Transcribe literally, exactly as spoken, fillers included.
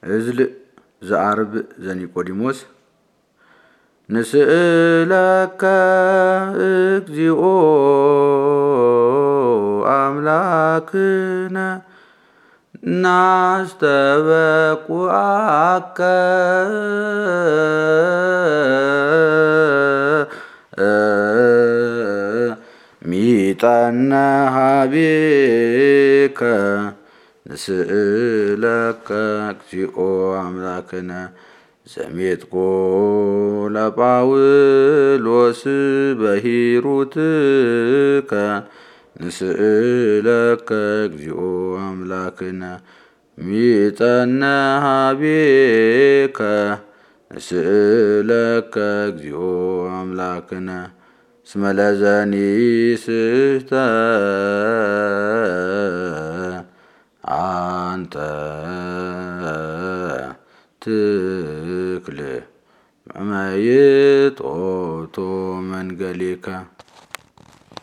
እዝል ዘአርብ ዘኒቆዲሞስ ንስእለከ እግዚኦ አምላክነ ናስተበቁዐከ ሚጠነ ሀቤከ ንስእለከ እግዚኦ አምላክነ ዘሜጥቆ ለጳውሎስ በሂሩትከ ንስእለከ እግዚኦ አምላክነ ሚጠነ ሀቤከ ንስእለከ እግዚኦ አምላክነ እስመ ለዘኒ ስሕተ አንተ ትክል መይጦቶ መንገሌከ